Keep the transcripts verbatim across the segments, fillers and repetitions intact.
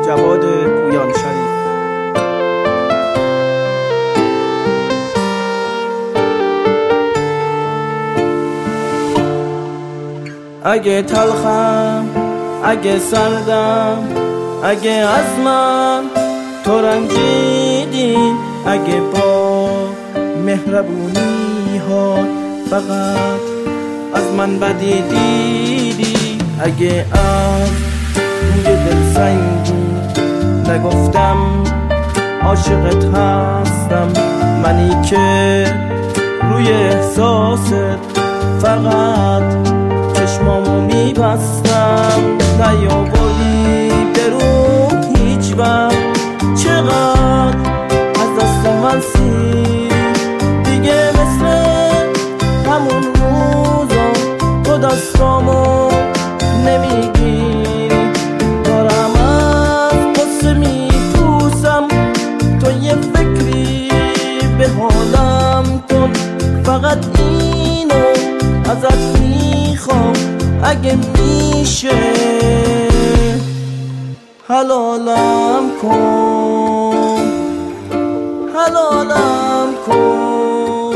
جواد پویان شریف. اگه تلخم، اگه سردم، اگه از من تو رنجیدی، اگه با مهربونی ها فقط از من بدی دیدی، اگه از روی دل سنگی نگفتم عاشقت هستم، منی که روی احساست فقط چشمامو میبستم، نیاوردی برون هیچ وقت، چقدر از دست من سیری دیگه، مثل همون روزا تو دستامو نمیگیری، دارم از قصه میپوسم، تو یه فکری به حالم کن، فقط اینو ازت میخوام، اگه میشه حلالم کن، حلالم کن،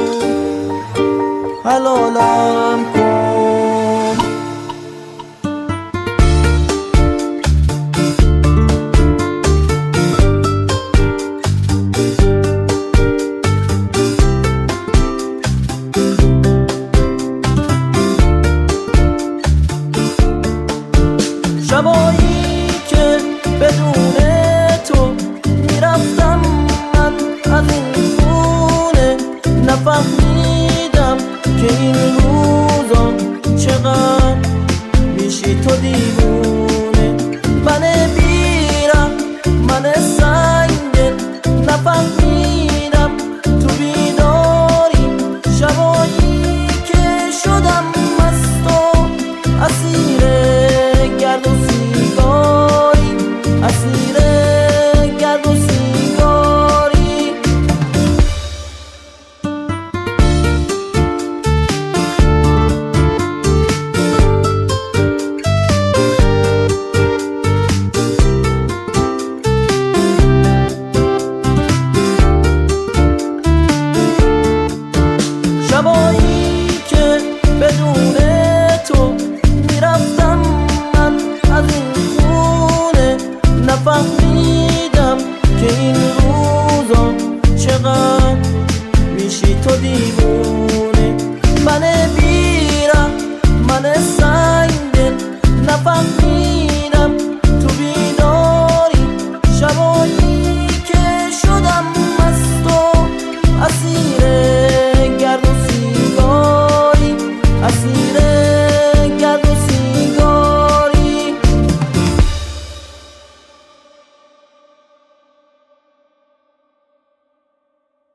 حلالم کن. شبایی که بدون تو میرفتم من از این خونه، نفهمیدم که این روزا چقدر میشی تو دیوونه، من بیرم من سنگل، نفهمیدم تو بیداری، شبایی که شدم مست و اسیر گرد و سیگاری، اسیر گرد و سیگاری. شبایی که بدون تو میرفتم من از این خونه، نفهمیدم که این روزا چقدر میشی تو دیوونه، من بیرم من سنگل، نفهمیدم